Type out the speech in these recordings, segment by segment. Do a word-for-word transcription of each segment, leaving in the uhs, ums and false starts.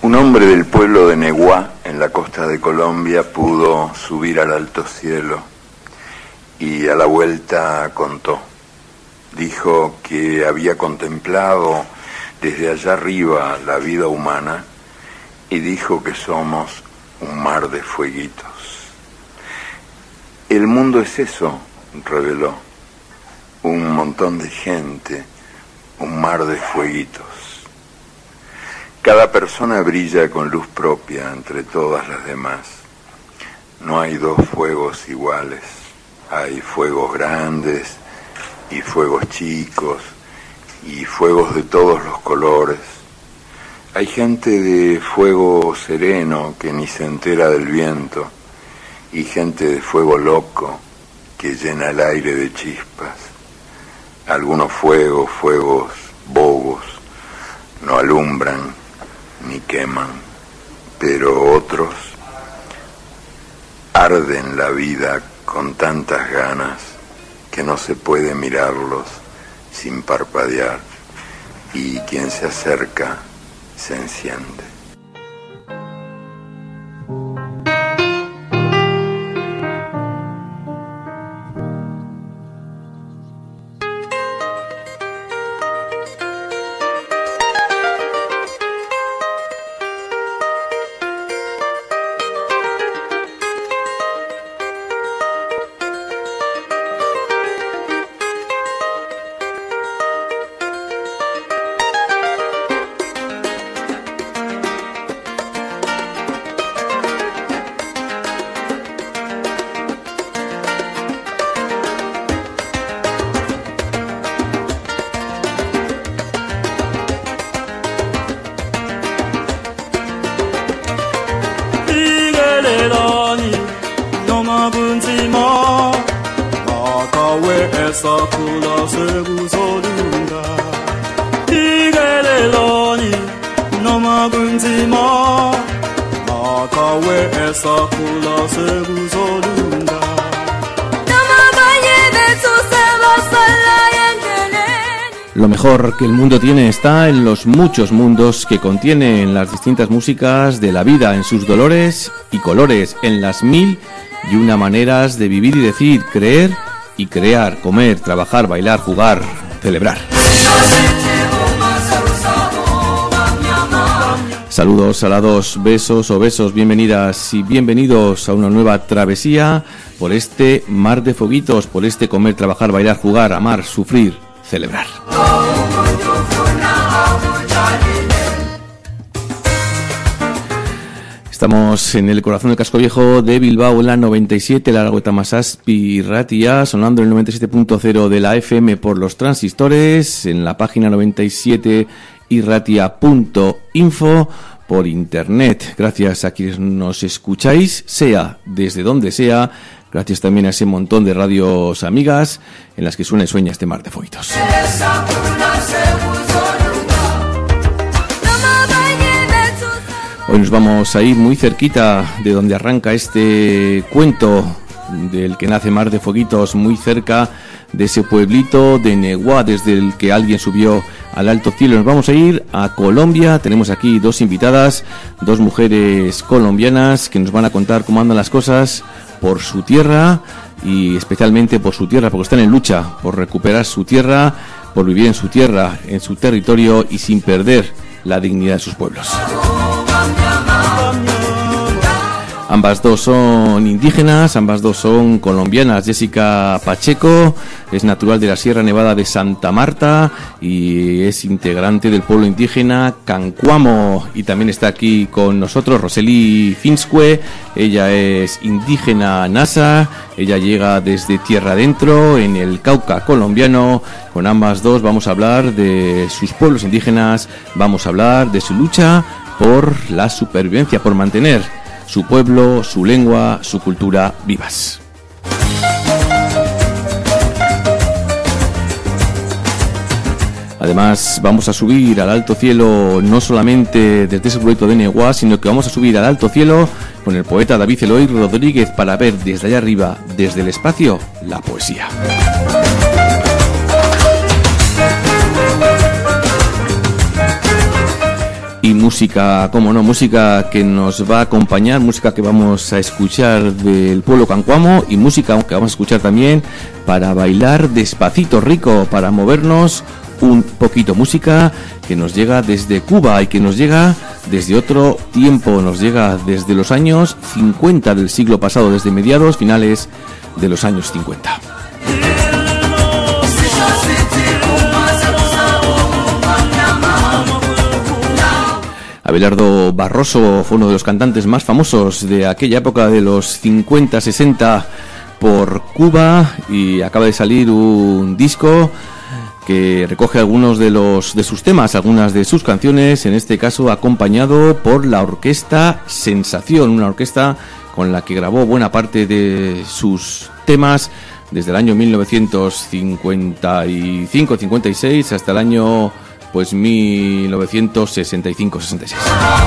Un hombre del pueblo de Neguá, en la costa de Colombia, pudo subir al alto cielo y a la vuelta contó. Dijo que había contemplado desde allá arriba la vida humana y dijo que somos un mar de fueguitos. El mundo es eso, reveló, un montón de gente, un mar de fueguitos. Cada persona brilla con luz propia entre todas las demás. No hay dos fuegos iguales. Hay fuegos grandes y fuegos chicos y fuegos de todos los colores. Hay gente de fuego sereno que ni se entera del viento y gente de fuego loco que llena el aire de chispas. Algunos fuegos, fuegos bobos, no alumbran ni queman, pero otros arden la vida con tantas ganas que no se puede mirarlos sin parpadear, y quien se acerca se enciende. Lo mejor que el mundo tiene está en los muchos mundos que contienen las distintas músicas de la vida, en sus dolores y colores, en las mil y una maneras de vivir y decir, creer y crear, comer, trabajar, bailar, jugar, celebrar. Saludos, salados, besos o besos, bienvenidas y bienvenidos a una nueva travesía por este mar de foguitos, por este comer, trabajar, bailar, jugar, amar, sufrir, celebrar. Estamos en el corazón del casco viejo de Bilbao, en la noventa y siete, la Largoetamasazpi Irratia, sonando en el noventa y siete punto cero de la F M por los transistores, en la página noventa y siete irratia punto info, por internet. Gracias a quienes nos escucháis, sea desde donde sea. Gracias también a ese montón de radios amigas en las que suena y sueña este mar de foitos. Hoy nos vamos a ir muy cerquita de donde arranca este cuento del que nace Mar de Foguitos, muy cerca de ese pueblito de Neguá, desde el que alguien subió al alto cielo. Nos vamos a ir a Colombia. Tenemos aquí dos invitadas, dos mujeres colombianas que nos van a contar cómo andan las cosas por su tierra, y especialmente por su tierra, porque están en lucha por recuperar su tierra, por vivir en su tierra, en su territorio y sin perder la dignidad de sus pueblos. Ambas dos son indígenas, ambas dos son colombianas. Jessica Pacheco es natural de la Sierra Nevada de Santa Marta y es integrante del pueblo indígena Cancuamo. Y también está aquí con nosotros Roseli Finscue, ella es indígena Nasa, ella llega desde tierra adentro en el Cauca colombiano. Con ambas dos vamos a hablar de sus pueblos indígenas, vamos a hablar de su lucha por la supervivencia, por mantener su pueblo, su lengua, su cultura vivas. Además, vamos a subir al alto cielo no solamente desde ese proyecto de Neguá, sino que vamos a subir al alto cielo con el poeta David Eloy Rodríguez para ver desde allá arriba, desde el espacio, la poesía. Y música, cómo no, música que nos va a acompañar, música que vamos a escuchar del pueblo cancuamo y música que vamos a escuchar también para bailar despacito rico, para movernos un poquito. Música que nos llega desde Cuba y que nos llega desde otro tiempo, nos llega desde los años cincuenta del siglo pasado, desde mediados, finales de los años cincuenta. Abelardo Barroso fue uno de los cantantes más famosos de aquella época de los cincuenta sesenta por Cuba y acaba de salir un disco que recoge algunos de los de sus temas, algunas de sus canciones, en este caso acompañado por la orquesta Sensación, una orquesta con la que grabó buena parte de sus temas desde el año mil novecientos cincuenta y cinco cincuenta y seis hasta el año pues mil novecientos sesenta y cinco sesenta y seis.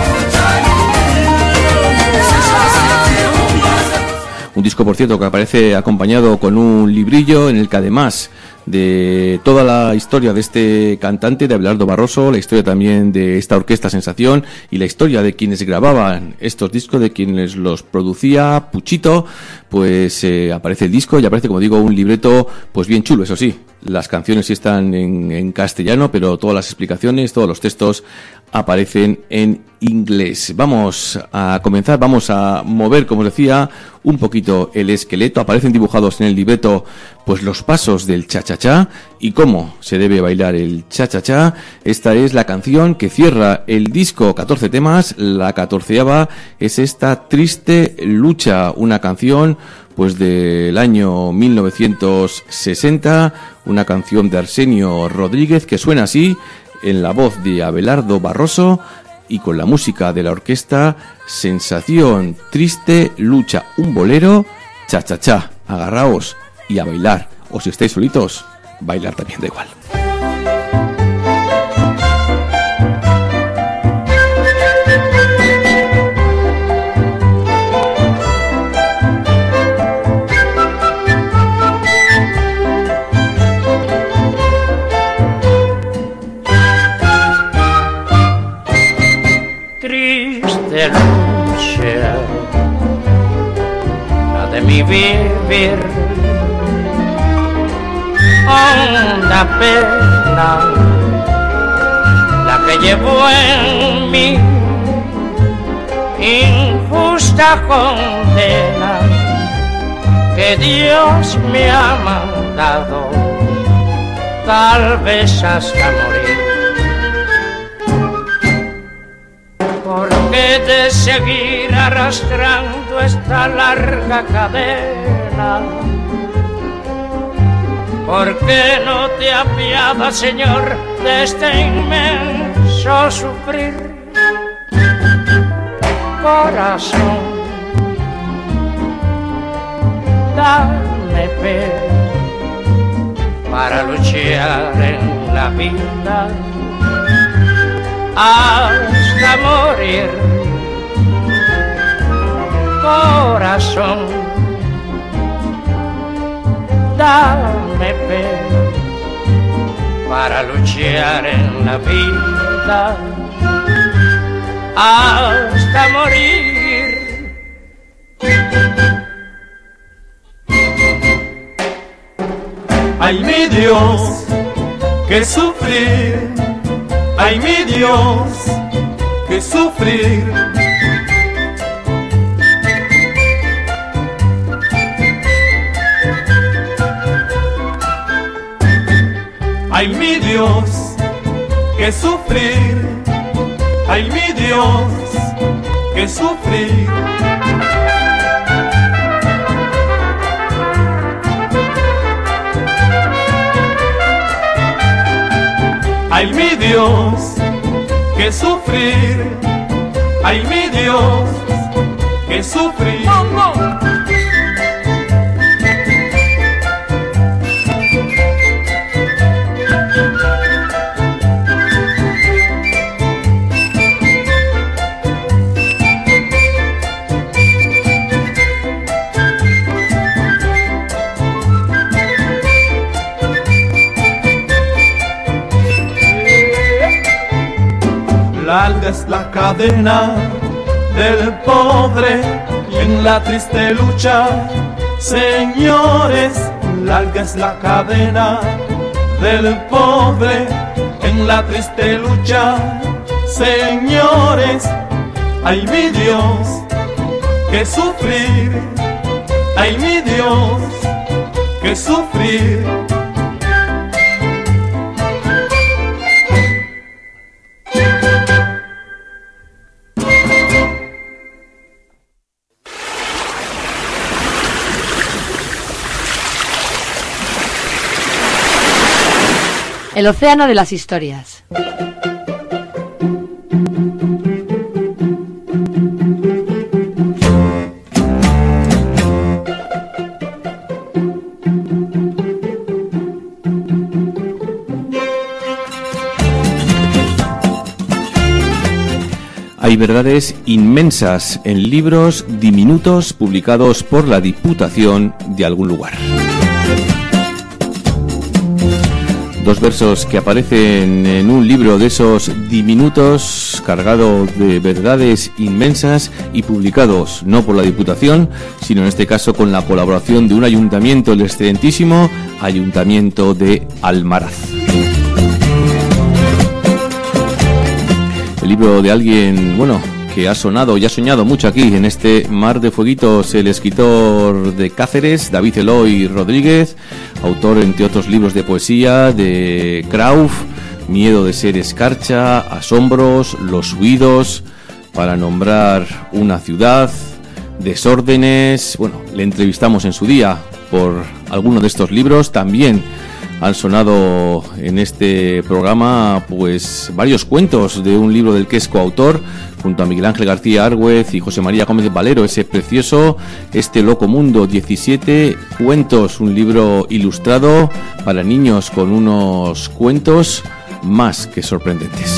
Un disco, por cierto, que aparece acompañado con un librillo en el que además de toda la historia de este cantante, de Abelardo Barroso, la historia también de esta orquesta Sensación y la historia de quienes grababan estos discos, de quienes los producía Puchito, pues eh, aparece el disco y aparece, como digo, un libreto pues bien chulo, eso sí. Las canciones sí están en, en castellano, pero todas las explicaciones, todos los textos aparecen en inglés. Vamos a comenzar, vamos a mover, como os decía, un poquito el esqueleto. Aparecen dibujados en el libreto pues los pasos del cha-cha-cha y cómo se debe bailar el cha-cha-cha. Esta es la canción que cierra el disco, catorce temas. La catorceava es esta Triste Lucha, una canción pues del año mil novecientos sesenta, una canción de Arsenio Rodríguez que suena así, en la voz de Abelardo Barroso y con la música de la orquesta Sensación. Triste Lucha, un bolero, cha cha cha, agarraos y a bailar, o si estáis solitos, bailar también da igual. Triste lucha, la de mi vivir, honda pena, la que llevo en mí, injusta condena que Dios me ha mandado, tal vez hasta morir. Porque de seguir arrastrando esta larga cadena, ¿por qué no te apiadas, Señor, de este inmenso sufrir? Corazón, dame fe para luchar en la vida hasta morir. Corazón, dame fe para luchar en la vida hasta morir. Ay, mi Dios, que sufrir. Ay, mi Dios, que sufrir. Ay, mi Dios, que sufrir. Ay, mi Dios, que sufrir. Ay, mi Dios, que sufrir. Ay, mi Dios, que sufrir. ¡Oh, oh! larga es la cadena del pobre en la triste lucha. Señores, larga es la cadena del pobre en la triste lucha. Señores, ay mi Dios, que sufrir, ay mi Dios, que sufrir. El océano de las historias. Hay verdades inmensas en libros diminutos publicados por la Diputación de algún lugar. Dos versos que aparecen en un libro de esos diminutos cargado de verdades inmensas y publicados no por la Diputación, sino en este caso con la colaboración de un ayuntamiento, el excelentísimo Ayuntamiento de Almaraz. El libro de alguien, bueno, que ha sonado y ha soñado mucho aquí en este Mar de Fueguitos, el escritor de Cáceres, David Eloy Rodríguez, autor entre otros libros de poesía, de Krauf, Miedo de ser escarcha, Asombros, Los huidos, para nombrar una ciudad, Desórdenes. Bueno, le entrevistamos en su día por alguno de estos libros. También han sonado en este programa pues varios cuentos de un libro del que es coautor junto a Miguel Ángel García Argüez y José María Gómez Valero, ese precioso Este loco mundo, diecisiete cuentos, un libro ilustrado para niños con unos cuentos más que sorprendentes.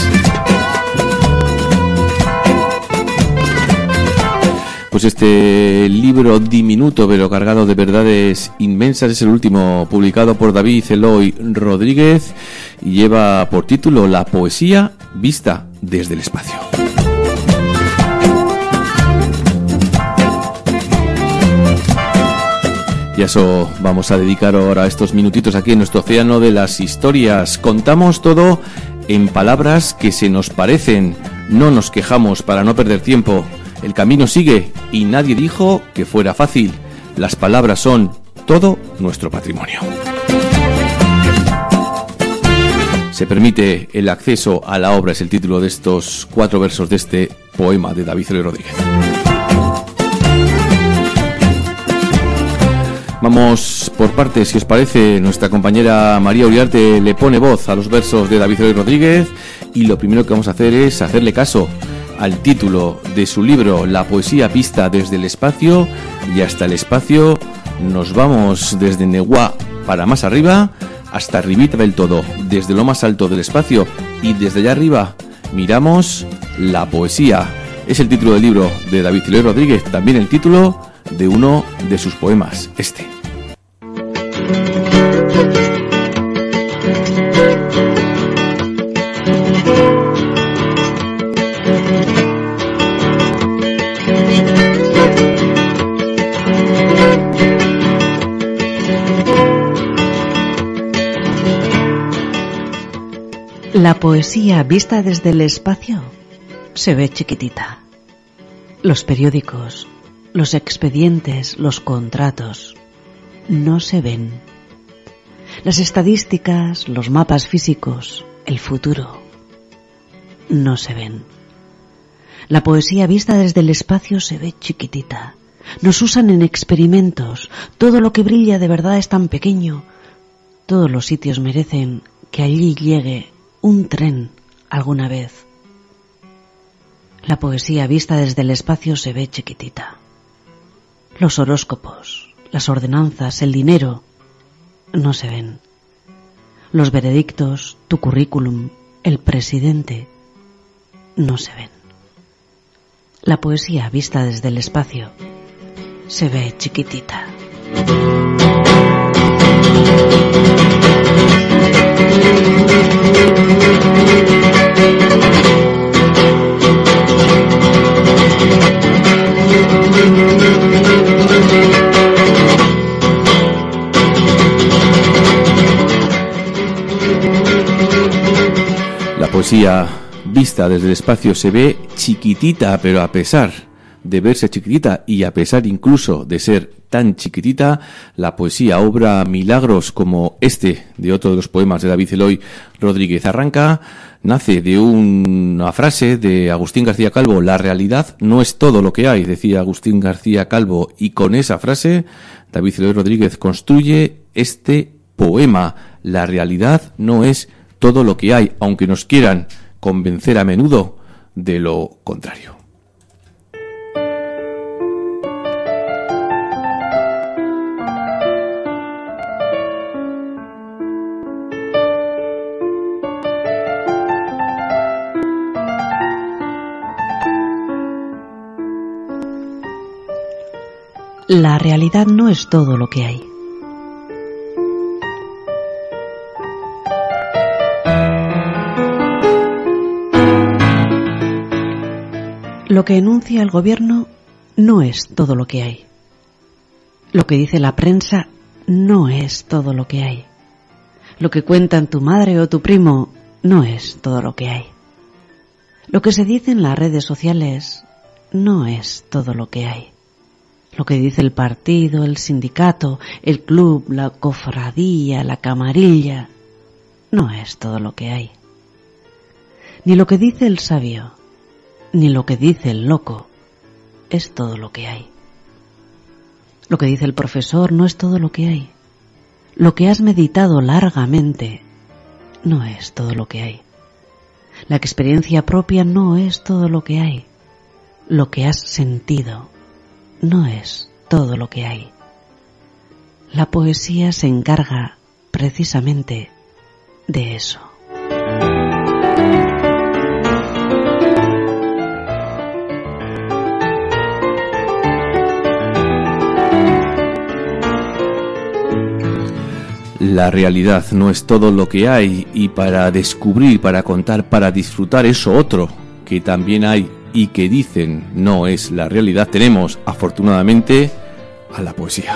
Pues este libro diminuto pero cargado de verdades inmensas es el último publicado por David Eloy Rodríguez y lleva por título La poesía vista desde el espacio. Y a eso vamos a dedicar ahora estos minutitos aquí en nuestro océano de las historias. Contamos todo en palabras que se nos parecen, no nos quejamos para no perder tiempo. El camino sigue y nadie dijo que fuera fácil. Las palabras son todo nuestro patrimonio. Se permite el acceso a la obra, es el título de estos cuatro versos de este poema de David Eloy Rodríguez. Vamos por partes, si os parece. Nuestra compañera María Uriarte le pone voz a los versos de David Eloy Rodríguez y lo primero que vamos a hacer es hacerle caso al título de su libro La poesía vista desde el espacio, y hasta el espacio nos vamos desde Neguá para más arriba hasta arribita del todo, desde lo más alto del espacio, y desde allá arriba miramos la poesía. Es el título del libro de David Eloy Rodríguez, también el título de uno de sus poemas, este. La poesía vista desde el espacio se ve chiquitita. Los periódicos, los expedientes, los contratos no se ven. Las estadísticas, los mapas físicos, el futuro no se ven. La poesía vista desde el espacio se ve chiquitita. Nos usan en experimentos. Todo lo que brilla de verdad es tan pequeño. Todos los sitios merecen que allí llegue un tren alguna vez. La poesía vista desde el espacio se ve chiquitita. Los horóscopos, las ordenanzas, el dinero no se ven. Los veredictos, tu currículum, el presidente no se ven. La poesía vista desde el espacio se ve chiquitita. poesía vista desde el espacio se ve chiquitita, pero a pesar de verse chiquitita y a pesar incluso de ser tan chiquitita, la poesía obra milagros como este de otro de los poemas de David Eloy Rodríguez. Arranca, nace de una frase de Agustín García Calvo: la realidad no es todo lo que hay, decía Agustín García Calvo, y con esa frase David Eloy Rodríguez construye este poema. La realidad no es todo lo que hay, aunque nos quieran convencer a menudo de lo contrario. La realidad no es todo lo que hay. Lo que enuncia el gobierno no es todo lo que hay. Lo que dice la prensa no es todo lo que hay. Lo que cuentan tu madre o tu primo no es todo lo que hay. Lo que se dice en las redes sociales no es todo lo que hay. Lo que dice el partido, el sindicato, el club, la cofradía, la camarilla, no es todo lo que hay. Ni lo que dice el sabio, ni lo que dice el loco, es todo lo que hay. Lo que dice el profesor no es todo lo que hay. Lo que has meditado largamente no es todo lo que hay. La experiencia propia no es todo lo que hay. Lo que has sentido no es todo lo que hay. La poesía se encarga precisamente de eso. La realidad no es todo lo que hay, y para descubrir, para contar, para disfrutar eso otro que también hay y que dicen no es la realidad, tenemos afortunadamente a la poesía.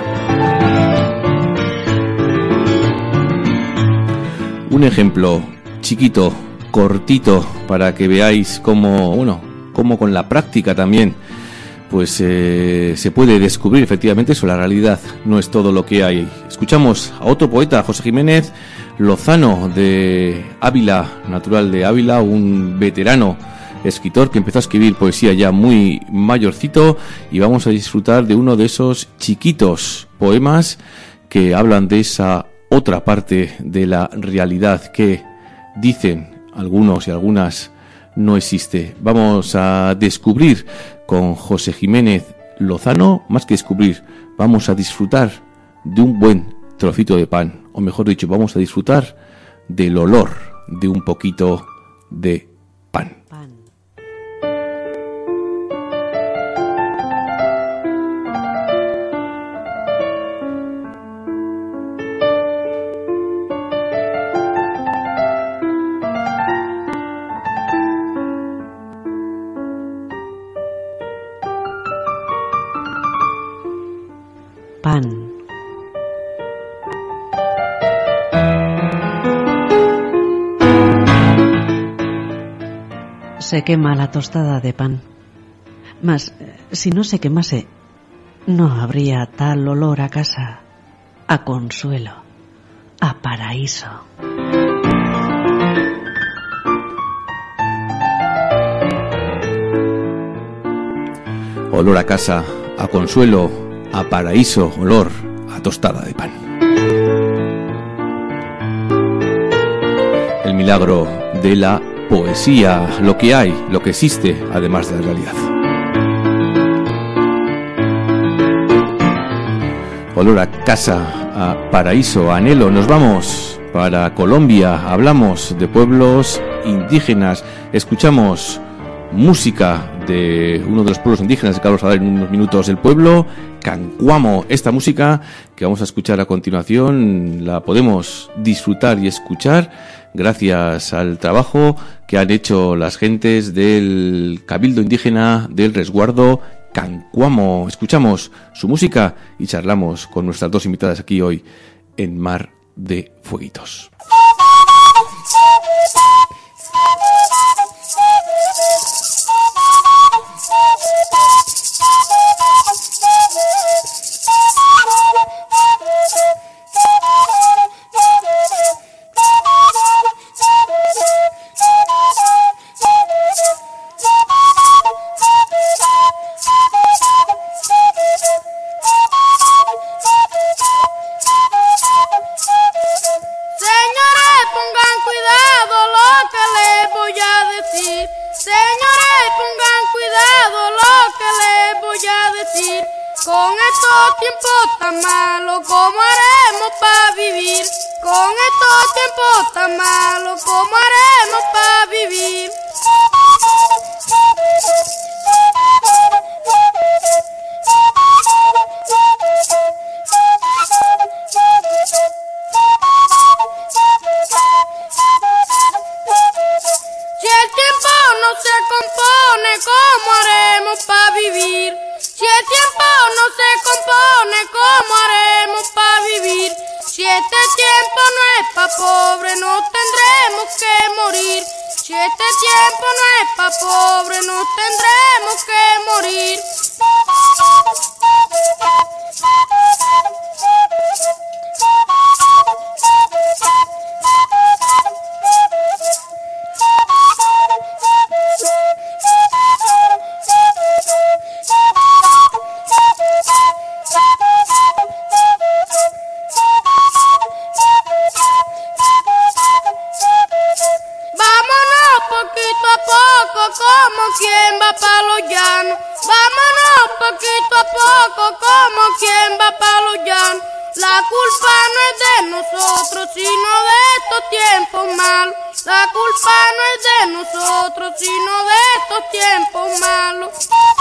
Un ejemplo chiquito, cortito, para que veáis cómo, bueno, cómo con la práctica también pues eh, se puede descubrir efectivamente eso, la realidad no es todo lo que hay. Escuchamos a otro poeta, José Jiménez Lozano, de Ávila, natural de Ávila, un veterano escritor que empezó a escribir poesía ya muy mayorcito, y vamos a disfrutar de uno de esos chiquitos poemas que hablan de esa otra parte de la realidad que dicen algunos y algunas no existe. Vamos a descubrir con José Jiménez Lozano, más que descubrir, vamos a disfrutar de un buen trocito de pan, o mejor dicho, vamos a disfrutar del olor de un poquito de pan. Pan. Se quema la tostada de pan, mas si no se quemase, no habría tal olor a casa, a consuelo, a paraíso. Olor a casa, a consuelo, a paraíso, olor a tostada de pan. El milagro de la poesía, lo que hay, lo que existe, además de la realidad. Olor a casa, a paraíso, a anhelo. Nos vamos para Colombia, hablamos de pueblos indígenas, escuchamos música de uno de los pueblos indígenas que vamos a dar en unos minutos, el pueblo Cancuamo. Esta música que vamos a escuchar a continuación la podemos disfrutar y escuchar gracias al trabajo que han hecho las gentes del Cabildo Indígena del Resguardo Cancuamo. Escuchamos su música y charlamos con nuestras dos invitadas aquí hoy en Mar de Fueguitos. decir. Con estos tiempos tan malos, ¿cómo haremos para vivir? Con estos tiempos tan malos, ¿cómo haremos para vivir? Si el tiempo no se compone, ¿cómo haremos para vivir? Si el tiempo no se compone, ¿cómo haremos para vivir? Si este tiempo no es pa' pobre, no tendremos que morir. Si este tiempo no es pa' pobre, no tendremos que morir. Como quien va pa' los llanos, vámonos poquito a poco, como quien va pa' los llanos. La culpa no es de nosotros, sino de estos tiempos malos. La culpa no es de nosotros, sino de estos tiempos malos.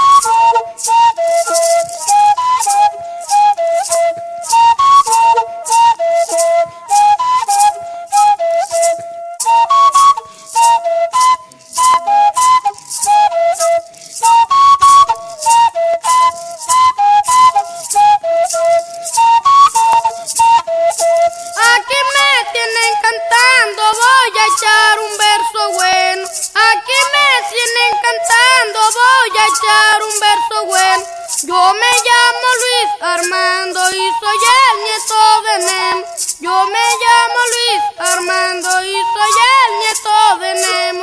Aquí me tienen cantando, voy a echar un verso bueno. Aquí me tienen cantando, voy a echar un verso bueno. Yo me llamo Luis Armando y soy el nieto de Nemo. Yo me llamo Luis Armando y soy el nieto de Nemo.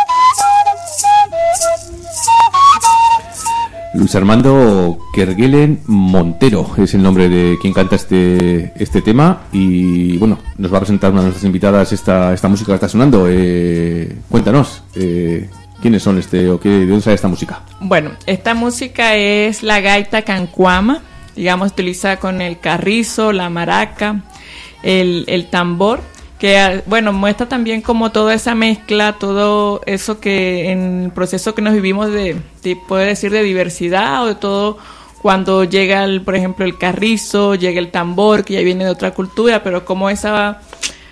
Luis Armando Kerguelen Montero es el nombre de quien canta este este tema y bueno, nos va a presentar una de nuestras invitadas esta esta música que está sonando. Eh, cuéntanos, eh, ¿quiénes son este o qué, de dónde sale esta música? Bueno, esta música es la gaita cancuama, digamos, utilizada con el carrizo, la maraca, el, el tambor, que bueno, muestra también como toda esa mezcla, todo eso que en el proceso que nos vivimos de, de poder decir de diversidad o de todo, cuando llega el, por ejemplo el carrizo, llega el tambor que ya viene de otra cultura, pero como esa,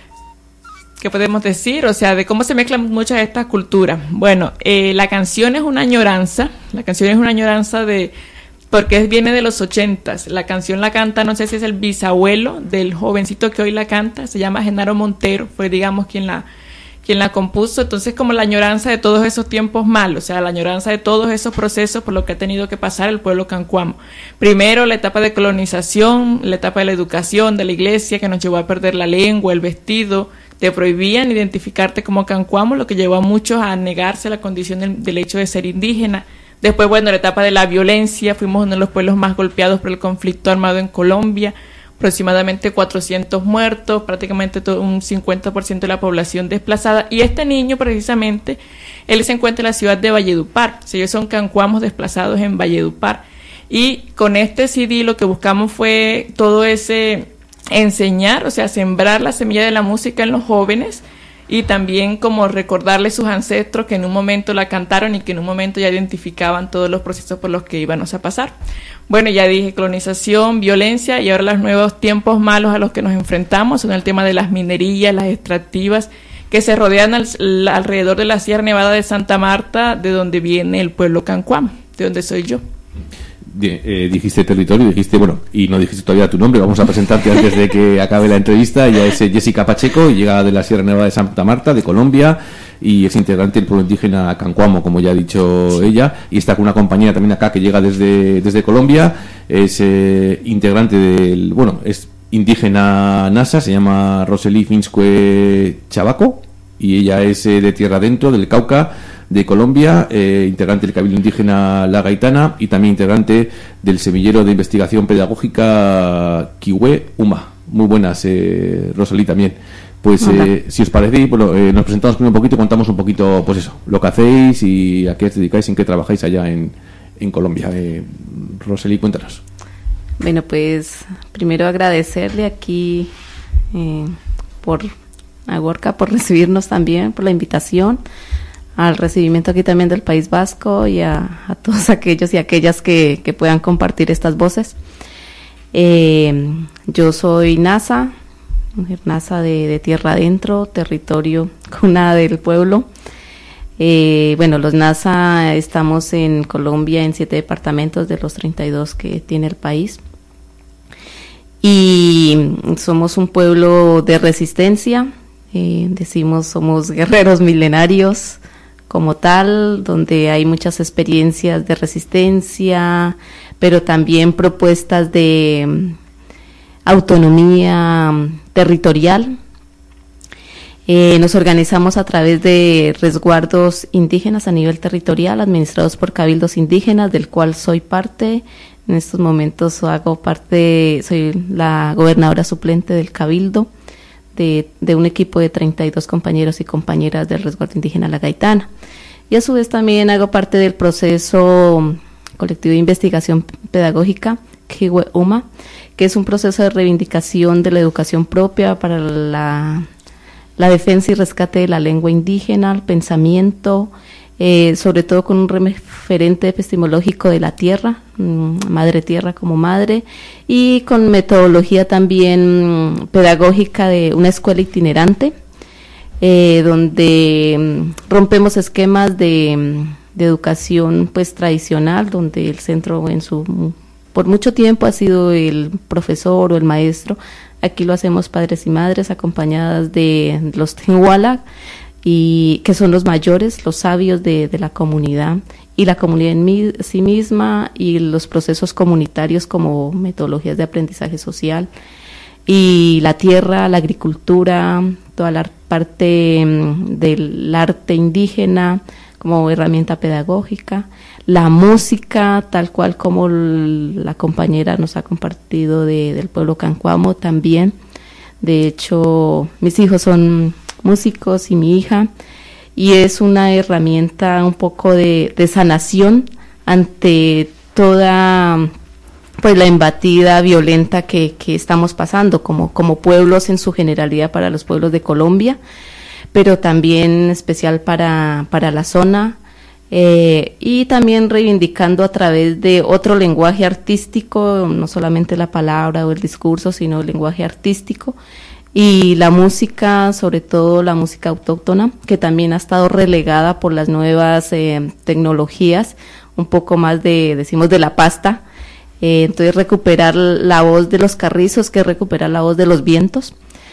¿qué podemos decir? O sea, de cómo se mezclan muchas de estas culturas. Bueno, eh, la canción es una añoranza, la canción es una añoranza de... porque viene de los ochentas. La canción la canta, no sé si es el bisabuelo del jovencito que hoy la canta, se llama Genaro Montero, fue digamos quien la quien la compuso. Entonces como la añoranza de todos esos tiempos malos, o sea, la añoranza de todos esos procesos por lo que ha tenido que pasar el pueblo cancuamo. Primero la etapa de colonización, la etapa de la educación, de la iglesia que nos llevó a perder la lengua, el vestido, te prohibían identificarte como cancuamo, lo que llevó a muchos a negarse a la condición del, del hecho de ser indígena. Después, bueno, la etapa de la violencia, fuimos uno de los pueblos más golpeados por el conflicto armado en Colombia, aproximadamente cuatrocientos muertos, prácticamente todo, un cincuenta por ciento de la población desplazada, y este niño precisamente, él se encuentra en la ciudad de Valledupar, o sea, ellos son cancuamos desplazados en Valledupar, y con este C D lo que buscamos fue todo ese enseñar, o sea, sembrar la semilla de la música en los jóvenes, y también como recordarles sus ancestros que en un momento la cantaron y que en un momento ya identificaban todos los procesos por los que íbamos a pasar. Bueno, ya dije, colonización, violencia y ahora los nuevos tiempos malos a los que nos enfrentamos son el tema de las minerías, las extractivas que se rodean al, alrededor de la Sierra Nevada de Santa Marta, de donde viene el pueblo cancuamo, de donde soy yo. Eh, dijiste territorio, dijiste, bueno, y no dijiste todavía tu nombre, vamos a presentarte antes de que acabe la entrevista. Ella es Jessica Pacheco, llega de la Sierra Nevada de Santa Marta, de Colombia, y es integrante del pueblo indígena cancuamo, como ya ha dicho ella, y está con una compañera también acá que llega desde, desde Colombia, es eh, integrante del, bueno, es indígena NASA, se llama Rosely Finscue Chabaco, y ella es eh, de Tierra Adentro, del Cauca, de Colombia, eh, integrante del Cabildo Indígena La Gaitana y también integrante del Semillero de Investigación Pedagógica Kiwe Uma. Muy buenas, eh, Rosely, también. Pues eh, si os parece, bueno, eh, nos presentamos un poquito y contamos un poquito, pues eso, lo que hacéis y a qué os dedicáis y en qué trabajáis allá en, en Colombia. Eh, Rosely, cuéntanos. Bueno, pues primero agradecerle aquí eh, por a Gorka por recibirnos también, por la invitación, al recibimiento aquí también del País Vasco y a, a todos aquellos y aquellas que, que puedan compartir estas voces. Eh, yo soy Nasa, mujer Nasa de, de Tierra Adentro, territorio cuna del pueblo. Eh, bueno, los Nasa estamos en Colombia en siete departamentos de los treinta y dos que tiene el país. Y somos un pueblo de resistencia, eh, decimos somos guerreros milenarios como tal, donde hay muchas experiencias de resistencia, pero también propuestas de um, autonomía um, territorial. Eh, nos organizamos a través de resguardos indígenas a nivel territorial, administrados por cabildos indígenas, del cual soy parte. En estos momentos hago parte, soy la gobernadora suplente del cabildo, de, de un equipo de treinta y dos compañeros y compañeras del resguardo indígena La Gaitana. Y a su vez también hago parte del proceso colectivo de investigación pedagógica, Kiwe Uma, que es un proceso de reivindicación de la educación propia para la, la defensa y rescate de la lengua indígena, el pensamiento, Eh, sobre todo con un referente epistemológico de la tierra, mmm, madre tierra como madre, y con metodología también mmm, pedagógica de una escuela itinerante, eh, donde mmm, rompemos esquemas de, mmm, de educación pues tradicional, donde el centro en su por mucho tiempo ha sido el profesor o el maestro. Aquí lo hacemos padres y madres acompañadas de los Tenhuala, y que son los mayores, los sabios de, de la comunidad, y la comunidad en mi, sí misma, y los procesos comunitarios como metodologías de aprendizaje social, y la tierra, la agricultura, toda la parte um, del arte indígena como herramienta pedagógica, la música, tal cual como l- la compañera nos ha compartido de, del pueblo Cancuamo también. De hecho, mis hijos son músicos y mi hija, y es una herramienta un poco de, de sanación ante toda pues la embatida violenta que, que estamos pasando como, como pueblos en su generalidad para los pueblos de Colombia, pero también especial para, para la zona, eh, y también reivindicando a través de otro lenguaje artístico, no solamente la palabra o el discurso, sino el lenguaje artístico, y la música, sobre todo la música autóctona, que también ha estado relegada por las nuevas eh, tecnologías, un poco más de, decimos, de la pasta. Eh, entonces recuperar la voz de los carrizos, que es recuperar la voz de los vientos,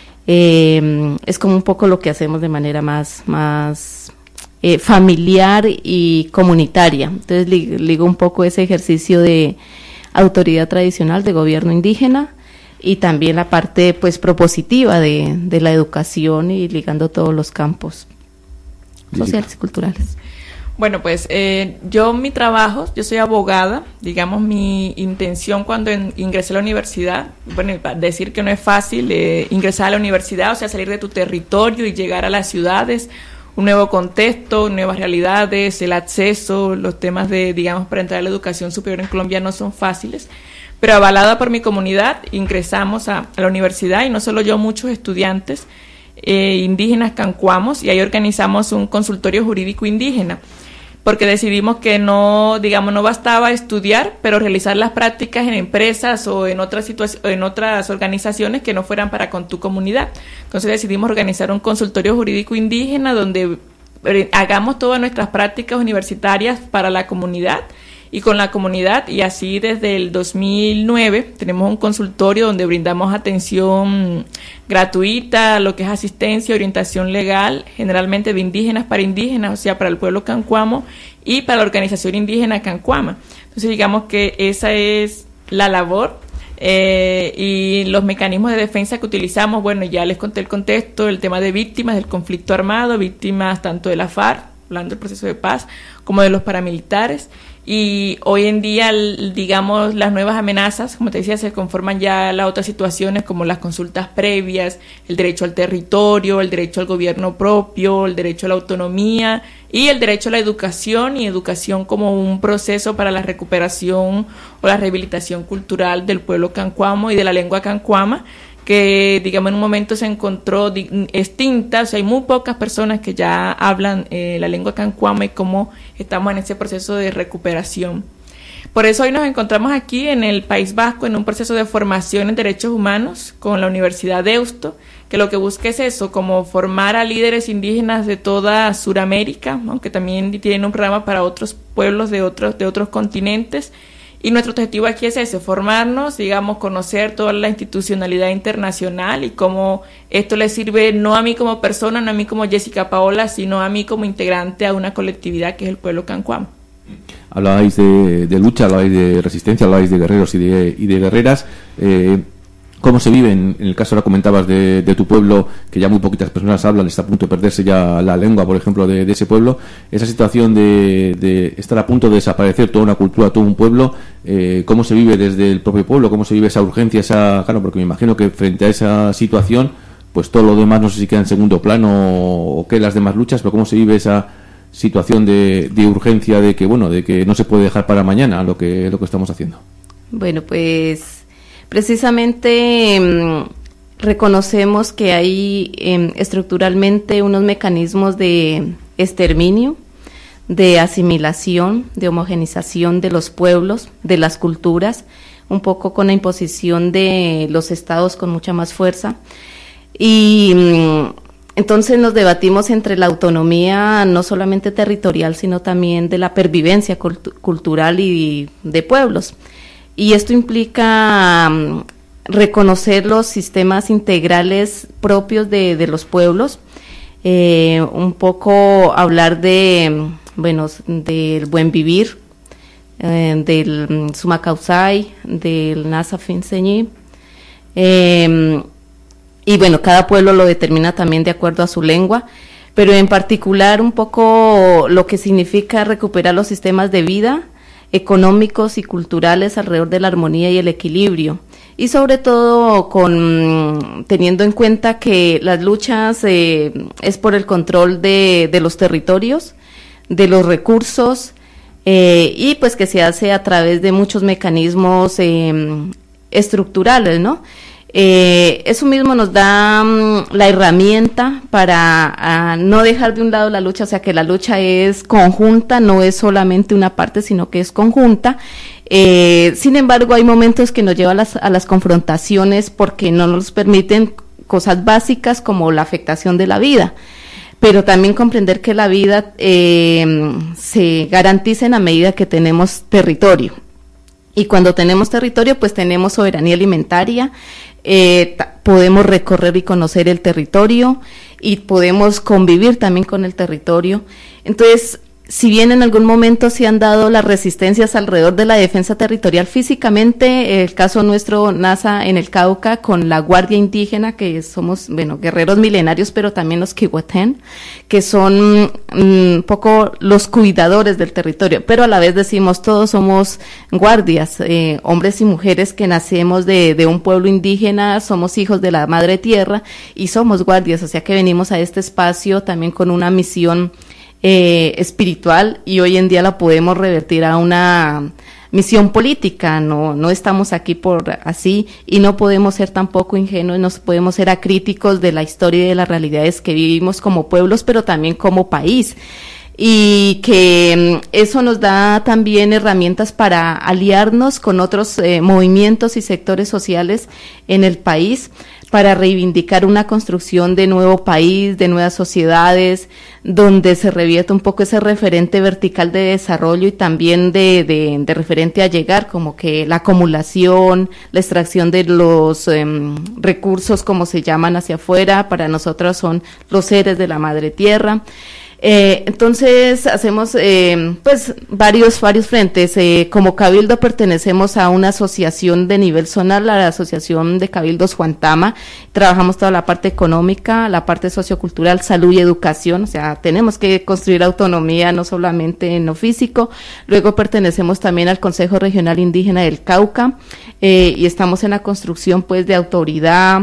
eh, es como un poco lo que hacemos de manera más, más eh, familiar y comunitaria. Entonces li, ligo un poco ese ejercicio de autoridad tradicional, de gobierno indígena, y también la parte pues propositiva de, de la educación, y ligando todos los campos sociales y culturales. Bueno, pues eh, yo mi trabajo, yo soy abogada, digamos mi intención cuando en, ingresé a la universidad, bueno, decir que no es fácil eh, ingresar a la universidad, o sea, salir de tu territorio y llegar a las ciudades, un nuevo contexto, nuevas realidades, el acceso, los temas de, digamos, para entrar a la educación superior en Colombia no son fáciles. Pero avalada por mi comunidad, ingresamos a, a la universidad, y no solo yo, muchos estudiantes eh, indígenas cancuamos, y ahí organizamos un consultorio jurídico indígena, porque decidimos que no, digamos, no bastaba estudiar, pero realizar las prácticas en empresas o en otras situaciones, en otras organizaciones que no fueran para con tu comunidad. Entonces decidimos organizar un consultorio jurídico indígena donde hagamos todas nuestras prácticas universitarias para la comunidad y con la comunidad, y así desde el dos mil nueve tenemos un consultorio donde brindamos atención gratuita, lo que es asistencia, orientación legal, generalmente de indígenas para indígenas, o sea, para el pueblo cancuamo y para la organización indígena Cancuama. Entonces digamos que esa es la labor eh, y los mecanismos de defensa que utilizamos. Bueno, ya les conté el contexto, el tema de víctimas del conflicto armado, víctimas tanto de la FARC, hablando del proceso de paz, como de los paramilitares. y hoy en día, digamos, las nuevas amenazas, como te decía, se conforman ya las otras situaciones como las consultas previas, el derecho al territorio, el derecho al gobierno propio, el derecho a la autonomía y el derecho a la educación, y educación como un proceso para la recuperación o la rehabilitación cultural del pueblo cancuamo y de la lengua cancuama, que digamos en un momento se encontró extinta. O sea, hay muy pocas personas que ya hablan eh, la lengua cancuama, y cómo estamos en ese proceso de recuperación. Por eso hoy nos encontramos aquí en el País Vasco en un proceso de formación en derechos humanos con la Universidad Deusto, que lo que busca es eso, como formar a líderes indígenas de toda Sudamérica, aunque también tienen un programa para otros pueblos de otros, de otros continentes. Y nuestro objetivo aquí es ese, formarnos, digamos, conocer toda la institucionalidad internacional y cómo esto le sirve no a mí como persona, no a mí como Jessica Paola, sino a mí como integrante a una colectividad que es el pueblo cancuamo. Hablabais de, de lucha, hablabais de resistencia, hablabais de guerreros y de, y de guerreras. Eh, ¿Cómo se vive? En, en el caso, ahora comentabas de, de tu pueblo, que ya muy poquitas personas hablan, está a punto de perderse ya la lengua, por ejemplo, de, de ese pueblo. Esa situación de, de estar a punto de desaparecer toda una cultura, todo un pueblo, eh, ¿cómo se vive desde el propio pueblo? ¿Cómo se vive esa urgencia? esa Claro, porque me imagino que frente a esa situación, pues todo lo demás no sé si queda en segundo plano o, o qué las demás luchas, pero ¿cómo se vive esa situación de, de urgencia, de que, bueno, de que no se puede dejar para mañana lo que, lo que estamos haciendo? Bueno, pues precisamente eh, reconocemos que hay eh, estructuralmente unos mecanismos de exterminio, de asimilación, de homogenización de los pueblos, de las culturas, un poco con la imposición de los estados con mucha más fuerza. Y eh, entonces nos debatimos entre la autonomía no solamente territorial, sino también de la pervivencia cultu- cultural y de pueblos. Y esto implica um, reconocer los sistemas integrales propios de, de los pueblos, eh, un poco hablar de, bueno, del buen vivir, eh, del um, Sumacausay, del Nasa Finseñi, eh, y bueno, cada pueblo lo determina también de acuerdo a su lengua, pero en particular un poco lo que significa recuperar los sistemas de vida económicos y culturales alrededor de la armonía y el equilibrio, y sobre todo con teniendo en cuenta que las luchas eh, es por el control de, de los territorios, de los recursos, eh, y pues que se hace a través de muchos mecanismos eh, estructurales, ¿no? Eh, eso mismo nos da um, la herramienta para uh, no dejar de un lado la lucha, o sea que la lucha es conjunta, no es solamente una parte, sino que es conjunta. Eh, sin embargo, hay momentos que nos llevan a las, a las confrontaciones porque no nos permiten cosas básicas como la afectación de la vida, pero también comprender que la vida eh, se garantiza en la medida que tenemos territorio. Y cuando tenemos territorio, pues tenemos soberanía alimentaria, eh, podemos recorrer y conocer el territorio y podemos convivir también con el territorio. Entonces, si bien en algún momento se han dado las resistencias alrededor de la defensa territorial físicamente, el caso nuestro NASA en el Cauca con la Guardia Indígena, que somos, bueno, guerreros milenarios, pero también los Kihuatén, que son un poco los cuidadores del territorio, pero a la vez decimos todos somos guardias, eh, hombres y mujeres que nacemos de, de un pueblo indígena, somos hijos de la madre tierra y somos guardias, o sea que venimos a este espacio también con una misión Eh, espiritual, y hoy en día la podemos revertir a una misión política. No, no estamos aquí por así, y no podemos ser tampoco ingenuos, no podemos ser acríticos de la historia y de las realidades que vivimos como pueblos, pero también como país, y que eso nos da también herramientas para aliarnos con otros eh, movimientos y sectores sociales en el país, para reivindicar una construcción de nuevo país, de nuevas sociedades, donde se revierta un poco ese referente vertical de desarrollo y también de, de, de referente a llegar, como que la acumulación, la extracción de los eh, recursos, como se llaman, hacia afuera, para nosotros son los seres de la madre tierra. Eh, entonces hacemos eh, pues varios varios frentes. Eh, como Cabildo pertenecemos a una asociación de nivel zonal, la Asociación de Cabildos Juantama. Trabajamos toda la parte económica, la parte sociocultural, salud y educación. O sea, tenemos que construir autonomía no solamente en lo físico. Luego pertenecemos también al Consejo Regional Indígena del Cauca, eh, y estamos en la construcción pues de autoridad,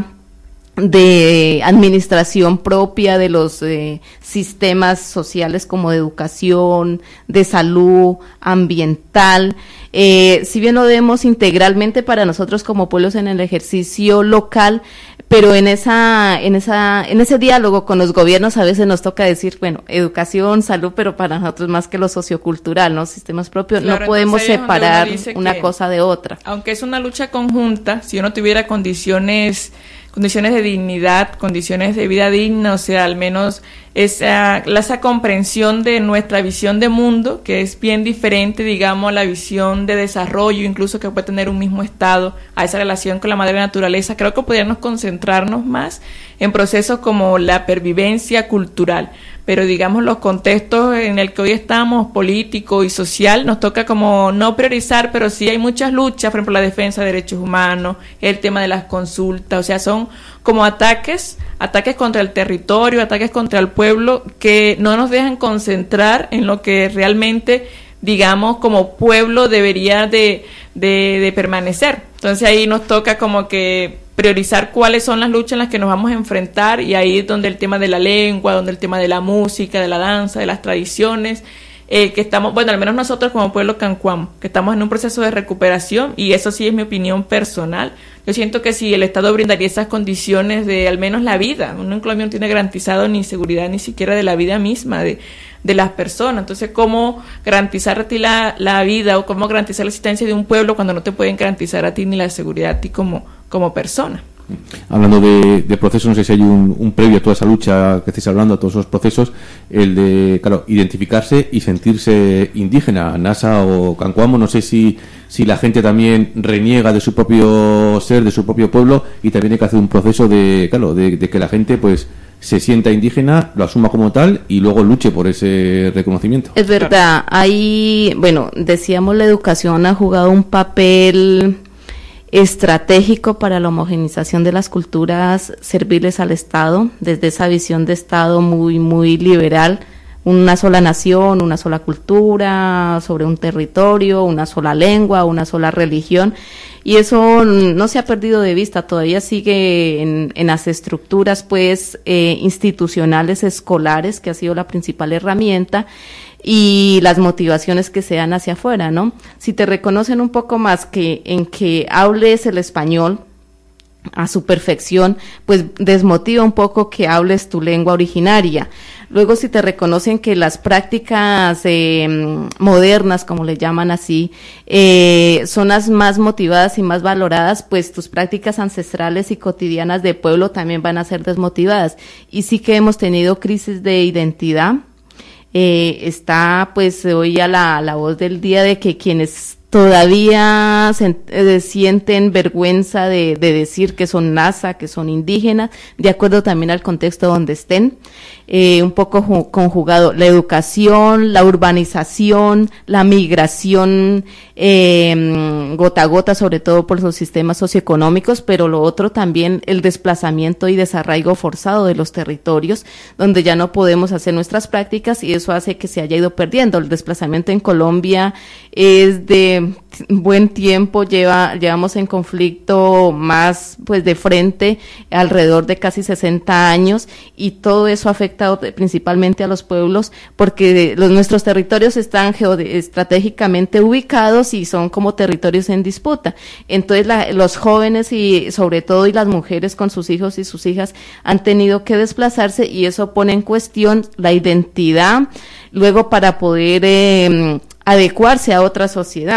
de administración propia de los eh, sistemas sociales como de educación, de salud, ambiental. Eh, si bien lo vemos integralmente para nosotros como pueblos en el ejercicio local, pero en esa, en esa, en ese diálogo con los gobiernos a veces nos toca decir, bueno, educación, salud, pero para nosotros más que lo sociocultural, ¿no? Sistemas propios, claro, no podemos separar una que, cosa de otra. Aunque es una lucha conjunta, si uno tuviera condiciones condiciones de dignidad, condiciones de vida digna, o sea, al menos esa, esa comprensión de nuestra visión de mundo, que es bien diferente, digamos, a la visión de desarrollo, incluso que puede tener un mismo estado, a esa relación con la madre naturaleza. Creo que podríamos concentrarnos más en procesos como la pervivencia cultural, pero digamos los contextos en el que hoy estamos, político y social, nos toca como no priorizar, pero sí hay muchas luchas, por ejemplo la defensa de derechos humanos, el tema de las consultas, o sea, son como ataques, ataques contra el territorio, ataques contra el pueblo, que no nos dejan concentrar en lo que realmente, digamos, como pueblo debería de, de, de permanecer. Entonces ahí nos toca como que priorizar cuáles son las luchas en las que nos vamos a enfrentar, y ahí es donde el tema de la lengua, donde el tema de la música, de la danza, de las tradiciones, eh, que estamos, bueno, al menos nosotros como pueblo cancuamo, que estamos en un proceso de recuperación, y eso sí es mi opinión personal. Yo siento que si el Estado brindaría esas condiciones de al menos la vida, uno en Colombia no tiene garantizado ni seguridad ni siquiera de la vida misma de, de las personas. Entonces, ¿cómo garantizar a ti la, la vida, o cómo garantizar la existencia de un pueblo cuando no te pueden garantizar a ti ni la seguridad a ti como, como persona? Hablando de, de procesos, no sé si hay un, un previo a toda esa lucha que estáis hablando, a todos esos procesos, el de, claro, identificarse y sentirse indígena, Nasa o Cancuamo. No sé si, si la gente también reniega de su propio ser, de su propio pueblo, y también hay que hacer un proceso de, claro, de, de que la gente pues se sienta indígena, lo asuma como tal y luego luche por ese reconocimiento. Es verdad, ahí, bueno, decíamos, la educación ha jugado un papel estratégico para la homogenización de las culturas serviles al Estado, desde esa visión de Estado muy, muy liberal, una sola nación, una sola cultura, sobre un territorio, una sola lengua, una sola religión, y eso no se ha perdido de vista, todavía sigue en, en las estructuras pues eh, institucionales escolares, que ha sido la principal herramienta, y las motivaciones que se dan hacia afuera, ¿no? Si te reconocen un poco más que en que hables el español a su perfección, pues desmotiva un poco que hables tu lengua originaria. Luego, si te reconocen que las prácticas eh, modernas, como le llaman así, eh, son las más motivadas y más valoradas, pues tus prácticas ancestrales y cotidianas de pueblo también van a ser desmotivadas. Y sí que hemos tenido crisis de identidad. Eh, está pues hoy a la, la voz del día de que quienes todavía se, eh, sienten vergüenza de, de decir que son Nasa, que son indígenas, de acuerdo también al contexto donde estén, eh, un poco ju- conjugado la educación, la urbanización, la migración eh, gota a gota, sobre todo por los sistemas socioeconómicos, pero lo otro también el desplazamiento y desarraigo forzado de los territorios, donde ya no podemos hacer nuestras prácticas, y eso hace que se haya ido perdiendo. El desplazamiento en Colombia es de buen tiempo, lleva llevamos en conflicto más pues de frente alrededor de casi sesenta años, y todo eso ha afectado principalmente a los pueblos, porque los nuestros territorios están geoestratégicamente ubicados y son como territorios en disputa. Entonces la, los jóvenes y sobre todo y las mujeres con sus hijos y sus hijas han tenido que desplazarse, y eso pone en cuestión la identidad luego para poder eh, adecuarse a otra sociedad.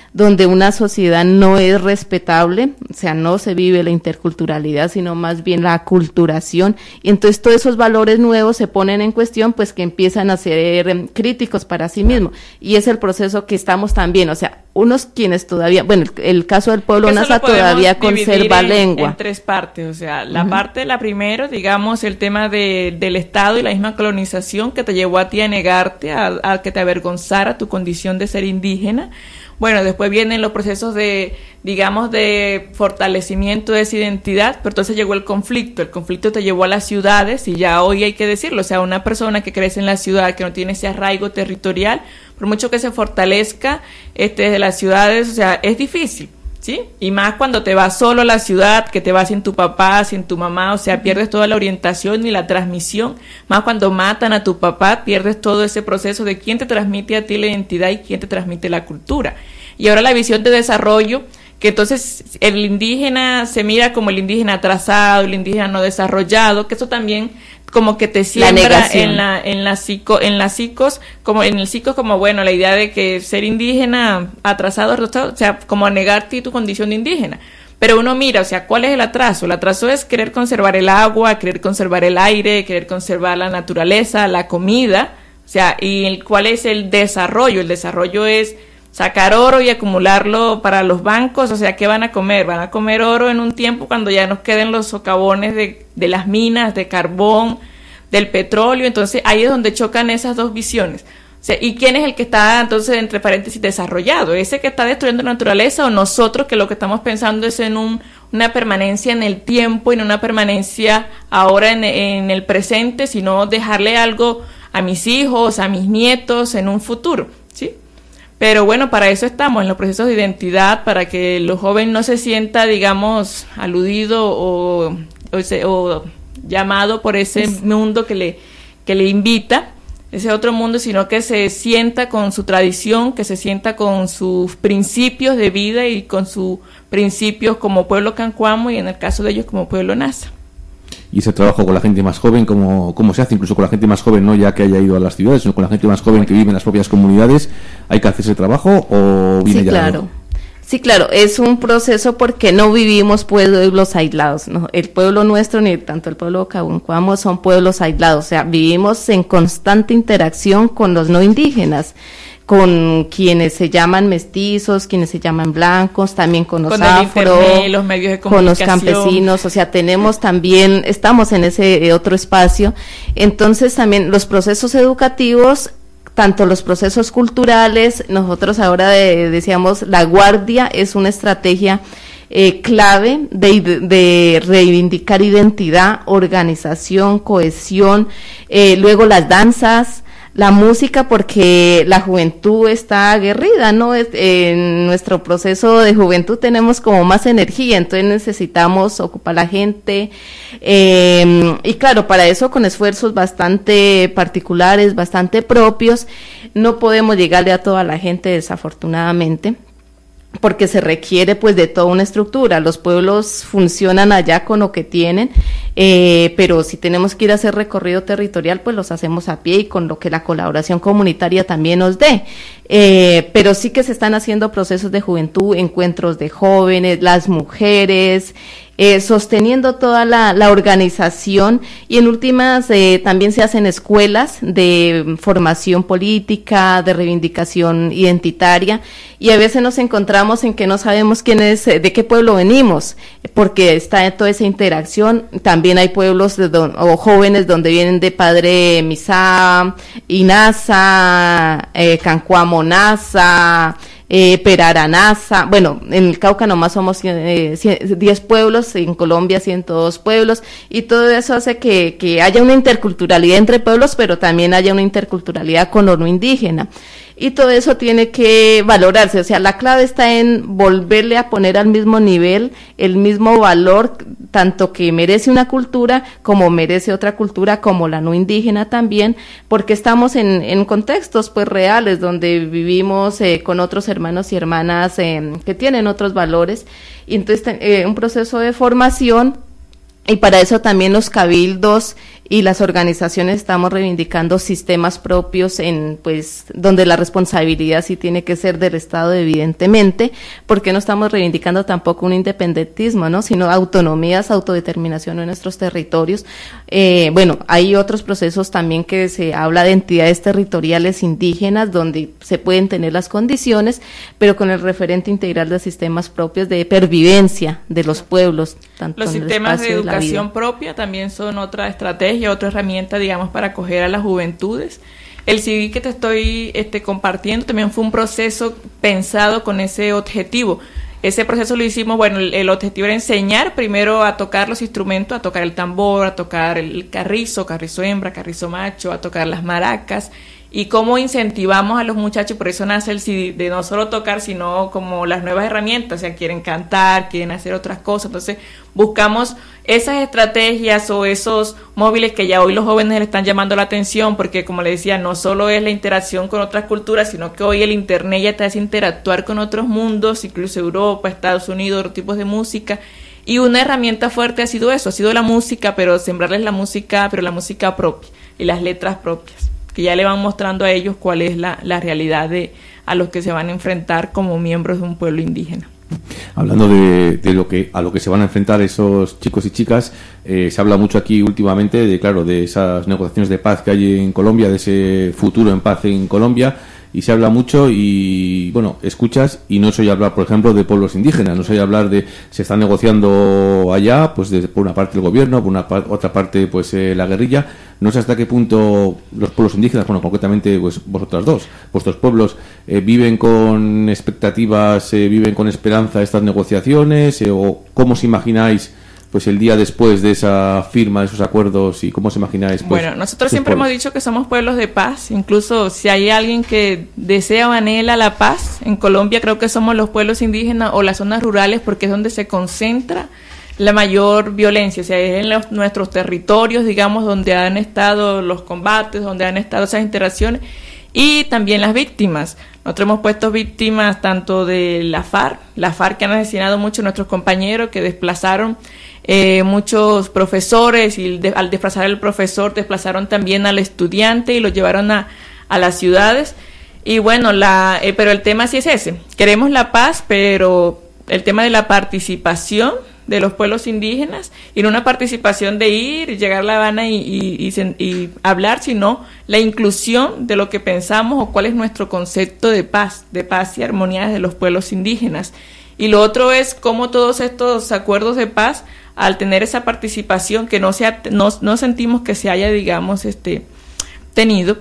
donde una sociedad no es respetable, o sea, no se vive la interculturalidad, sino más bien la aculturación, y entonces todos esos valores nuevos se ponen en cuestión, pues que empiezan a ser eh, críticos para sí mismos, y es el proceso que estamos también, o sea, unos quienes todavía, bueno, el, el caso del pueblo nasa todavía conserva en, lengua. En tres partes, o sea, la uh-huh. parte, la primera, digamos, el tema de, del Estado y la misma colonización que te llevó a ti a negarte, a, a que te avergonzara tu condición de ser indígena. Bueno, después vienen los procesos de, digamos, de fortalecimiento de esa identidad, pero entonces llegó el conflicto. El conflicto te llevó a las ciudades y ya hoy hay que decirlo. O sea, una persona que crece en la ciudad, que no tiene ese arraigo territorial, por mucho que se fortalezca este, desde las ciudades, o sea, es difícil, ¿sí? Y más cuando te vas solo a la ciudad, que te vas sin tu papá, sin tu mamá, o sea, pierdes toda la orientación y la transmisión. Más cuando matan a tu papá, pierdes todo ese proceso de quién te transmite a ti la identidad y quién te transmite la cultura. Y ahora la visión de desarrollo, que entonces el indígena se mira como el indígena atrasado, el indígena no desarrollado, que eso también como que te siembra la en la en la psico en las psicos como en el psico como bueno la idea de que ser indígena atrasado, atrasado, o sea, como negarte tu condición de indígena. Pero uno mira, o sea, ¿cuál es el atraso? El atraso es querer conservar el agua, querer conservar el aire, querer conservar la naturaleza, la comida, o sea, y el, ¿cuál es el desarrollo? El desarrollo es sacar oro y acumularlo para los bancos, o sea, ¿qué van a comer? Van a comer oro en un tiempo cuando ya nos queden los socavones de, de las minas, de carbón, del petróleo, entonces ahí es donde chocan esas dos visiones. O sea, ¿y quién es el que está, entonces, entre paréntesis, desarrollado? ¿Ese que está destruyendo la naturaleza o nosotros que lo que estamos pensando es en un, una permanencia en el tiempo y no una permanencia ahora en, en el presente, sino dejarle algo a mis hijos, a mis nietos en un futuro, ¿sí? Pero bueno, para eso estamos, en los procesos de identidad, para que el joven no se sienta, digamos, aludido o, o, se, o llamado por ese mundo que le, que le invita, ese otro mundo, sino que se sienta con su tradición, que se sienta con sus principios de vida y con sus principios como pueblo cancuamo y en el caso de ellos como pueblo nasa. Y ese trabajo con la gente más joven, ¿cómo, cómo se hace? Incluso con la gente más joven, no ya que haya ido a las ciudades, sino con la gente más joven que vive en las propias comunidades, ¿hay que hacer ese trabajo o viene sí, ya? Claro. Sí, claro, es un proceso porque no vivimos pueblos aislados, ¿no? El pueblo nuestro, ni tanto el pueblo cancuamo, son pueblos aislados, o sea, vivimos en constante interacción con los no indígenas, con quienes se llaman mestizos, quienes se llaman blancos, también con los con afro, internet, los medios de con los campesinos, o sea, tenemos también, estamos en ese otro espacio, entonces también los procesos educativos, tanto los procesos culturales, nosotros ahora de, decíamos, la guardia es una estrategia eh, clave de, de reivindicar identidad, organización, cohesión, eh, luego las danzas, la música, porque la juventud está aguerrida, ¿no? En nuestro proceso de juventud tenemos como más energía, entonces necesitamos ocupar a la gente, eh, y claro, para eso con esfuerzos bastante particulares, bastante propios, no podemos llegarle a toda la gente desafortunadamente, porque se requiere pues de toda una estructura, los pueblos funcionan allá con lo que tienen, eh, pero si tenemos que ir a hacer recorrido territorial, pues los hacemos a pie y con lo que la colaboración comunitaria también nos dé, eh, pero sí que se están haciendo procesos de juventud, encuentros de jóvenes, las mujeres, eh, sosteniendo toda la, la organización, y en últimas eh, también se hacen escuelas de formación política, de reivindicación identitaria, y a veces nos encontramos en que no sabemos quién es, de qué pueblo venimos, porque está en toda esa interacción. También hay pueblos de don, o jóvenes donde vienen de Padre Misá, Inasa, eh, Cancuamo Nasa, eh, Peraranasa, bueno, en el Cauca nomás somos eh, diez pueblos, en Colombia ciento dos pueblos, y todo eso hace que, que haya una interculturalidad entre pueblos, pero también haya una interculturalidad con lo no indígena. Y todo eso tiene que valorarse, o sea, la clave está en volverle a poner al mismo nivel, el mismo valor, tanto que merece una cultura como merece otra cultura, como la no indígena también, porque estamos en, en contextos pues reales, donde vivimos eh, con otros hermanos y hermanas eh, que tienen otros valores, y entonces eh, un proceso de formación. Y para eso también los cabildos y las organizaciones estamos reivindicando sistemas propios en, pues, donde la responsabilidad sí tiene que ser del Estado, evidentemente, porque no estamos reivindicando tampoco un independentismo, ¿no? Sino autonomías, autodeterminación en nuestros territorios. Eh, bueno, hay otros procesos también que se habla de entidades territoriales indígenas, donde se pueden tener las condiciones, pero con el referente integral de sistemas propios de pervivencia de los pueblos. Tanto los en el sistemas de espacio la educación vida. propia también son otra estrategia, otra herramienta, digamos, para acoger a las juventudes. El C D que te estoy este, compartiendo también fue un proceso pensado con ese objetivo. Ese proceso lo hicimos, bueno, el, el objetivo era enseñar primero a tocar los instrumentos, a tocar el tambor, a tocar el carrizo, carrizo hembra, carrizo macho, a tocar las maracas, y cómo incentivamos a los muchachos, por eso nace el C D, de no solo tocar, sino como las nuevas herramientas, o sea, quieren cantar, quieren hacer otras cosas, entonces buscamos esas estrategias o esos móviles que ya hoy los jóvenes le están llamando la atención, porque como les decía, no solo es la interacción con otras culturas, sino que hoy el internet ya te hace interactuar con otros mundos, incluso Europa, Estados Unidos, otros tipos de música, y una herramienta fuerte ha sido eso, ha sido la música, pero sembrarles la música, pero la música propia, y las letras propias, que ya le van mostrando a ellos cuál es la, la realidad de a los que se van a enfrentar como miembros de un pueblo indígena. Hablando de, de lo que a lo que se van a enfrentar esos chicos y chicas, eh, se habla mucho aquí últimamente de, claro, de esas negociaciones de paz que hay en Colombia, de ese futuro en paz en Colombia, y se habla mucho y, bueno, escuchas y no se oye hablar, por ejemplo, de pueblos indígenas, no se oye hablar de, se está negociando allá, pues de, por una parte el gobierno, por una pa- otra parte pues eh, la guerrilla, no sé hasta qué punto los pueblos indígenas, bueno, concretamente pues vosotras dos, vuestros pueblos, eh, viven con expectativas, eh, viven con esperanza estas negociaciones, eh, o cómo os imagináis pues el día después de esa firma de esos acuerdos y cómo os imagináis. Pues, bueno, nosotros siempre pueblos. hemos dicho que somos pueblos de paz, incluso si hay alguien que desea o anhela la paz, en Colombia creo que somos los pueblos indígenas o las zonas rurales, porque es donde se concentra la mayor violencia, o sea, es en los, nuestros territorios, digamos, donde han estado los combates, donde han estado esas interacciones, y también las víctimas. Nosotros hemos puesto víctimas tanto de la FARC, la FARC que han asesinado mucho a nuestros compañeros, que desplazaron eh, muchos profesores, y de, al desplazar al profesor desplazaron también al estudiante y lo llevaron a, a las ciudades. Y bueno, la eh, pero el tema sí es ese, queremos la paz, pero el tema de la participación de los pueblos indígenas, y no una participación de ir, llegar a La Habana y, y, y, y hablar, sino la inclusión de lo que pensamos o cuál es nuestro concepto de paz, de paz y armonía de los pueblos indígenas. Y lo otro es cómo todos estos acuerdos de paz, al tener esa participación que no, sea, no, no sentimos que se haya, digamos, este, tenido,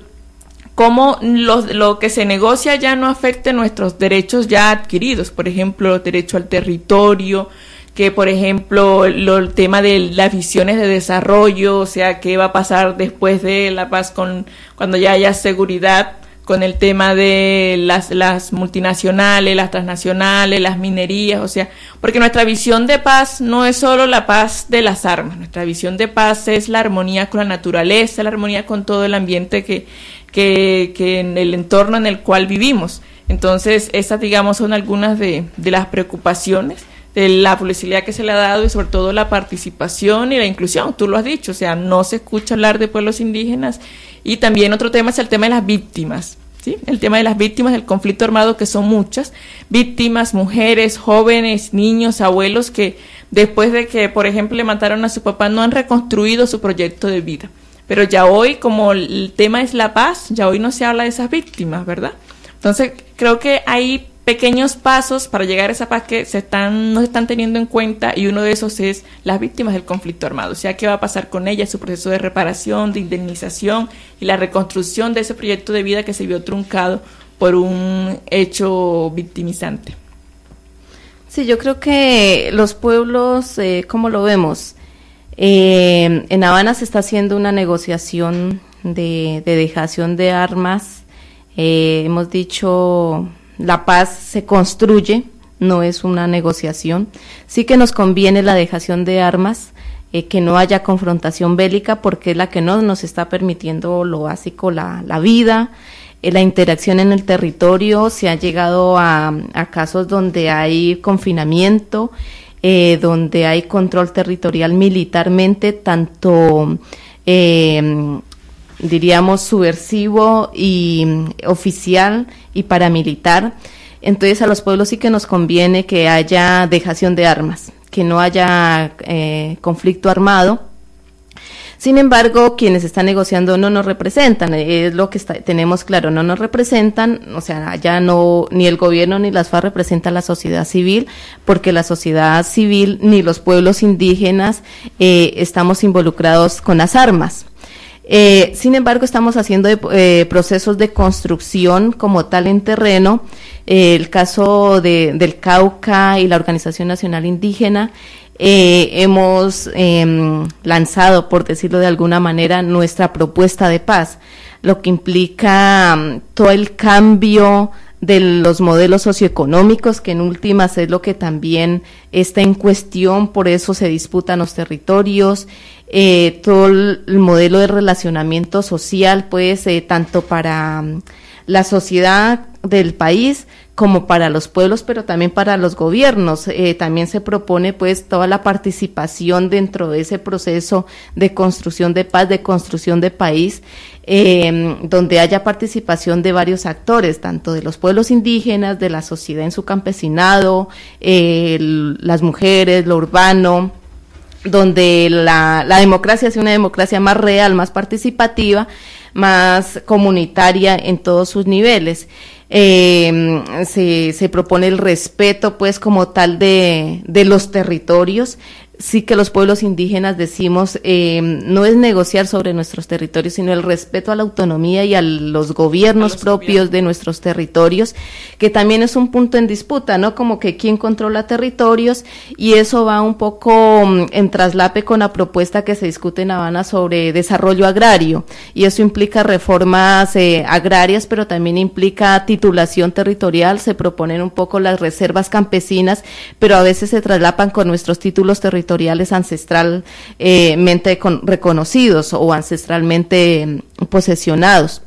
cómo lo, lo que se negocia ya no afecte nuestros derechos ya adquiridos, por ejemplo, el derecho al territorio, que por ejemplo lo, el tema de las visiones de desarrollo, o sea, qué va a pasar después de la paz con cuando ya haya seguridad, con el tema de las, las multinacionales, las transnacionales, las minerías, o sea, porque nuestra visión de paz no es solo la paz de las armas, nuestra visión de paz es la armonía con la naturaleza, la armonía con todo el ambiente que, que, que en el entorno en el cual vivimos. Entonces, esas, digamos, son algunas de, de las preocupaciones de la publicidad que se le ha dado, y sobre todo la participación y la inclusión, tú lo has dicho, o sea, no se escucha hablar de pueblos indígenas. Y también otro tema es el tema de las víctimas, ¿sí? El tema de las víctimas del conflicto armado, que son muchas víctimas, mujeres, jóvenes, niños, abuelos, que después de que, por ejemplo, le mataron a su papá, no han reconstruido su proyecto de vida. Pero ya hoy, como el tema es la paz, ya hoy no se habla de esas víctimas, ¿verdad? Entonces, creo que hay pequeños pasos para llegar a esa paz que se están, no se están teniendo en cuenta, y uno de esos es las víctimas del conflicto armado, o sea, qué va a pasar con ellas, su proceso de reparación, de indemnización y la reconstrucción de ese proyecto de vida que se vio truncado por un hecho victimizante. Sí, yo creo que los pueblos, eh, ¿cómo lo vemos? Eh, en Habana se está haciendo una negociación de, de dejación de armas, eh, hemos dicho... La paz se construye, no es una negociación. Sí que nos conviene la dejación de armas, eh, que no haya confrontación bélica, porque es la que no nos está permitiendo lo básico, la, la vida, eh, la interacción en el territorio. Se ha llegado a, a casos donde hay confinamiento, eh, donde hay control territorial militarmente, tanto eh, diríamos, subversivo y oficial y paramilitar. Entonces a los pueblos sí que nos conviene que haya dejación de armas, que no haya eh, conflicto armado. Sin embargo, quienes están negociando no nos representan, es lo que está, tenemos claro, no nos representan, o sea, ya no, ni el gobierno ni las FARC representan la sociedad civil, porque la sociedad civil ni los pueblos indígenas eh, estamos involucrados con las armas. Eh, sin embargo, estamos haciendo eh, procesos de construcción como tal en terreno. Eh, el caso de, del Cauca y la Organización Nacional Indígena, eh, hemos eh, lanzado, por decirlo de alguna manera, nuestra propuesta de paz, lo que implica um, todo el cambio de los modelos socioeconómicos, que en últimas es lo que también está en cuestión, por eso se disputan los territorios, eh, todo el modelo de relacionamiento social, pues, eh, tanto para um, la sociedad del país como para los pueblos, pero también para los gobiernos. Eh, también se propone, pues, toda la participación dentro de ese proceso de construcción de paz, de construcción de país, eh, donde haya participación de varios actores, tanto de los pueblos indígenas, de la sociedad en su campesinado, eh, el, las mujeres, lo urbano, donde la, la democracia sea una democracia más real, más participativa, más comunitaria en todos sus niveles. Eh, se, se propone el respeto, pues, como tal de, de los territorios. Sí que los pueblos indígenas decimos, eh, no es negociar sobre nuestros territorios, sino el respeto a la autonomía y a los gobiernos a los propios gobiernos. de nuestros territorios, que también es un punto en disputa, ¿no? Como que quién controla territorios, y eso va un poco en traslape con la propuesta que se discute en Habana sobre desarrollo agrario, y eso implica reformas eh, agrarias, pero también implica titulación territorial. Se proponen un poco las reservas campesinas, pero a veces se traslapan con nuestros títulos territoriales ancestralmente eh, con, reconocidos o ancestralmente eh, posesionados.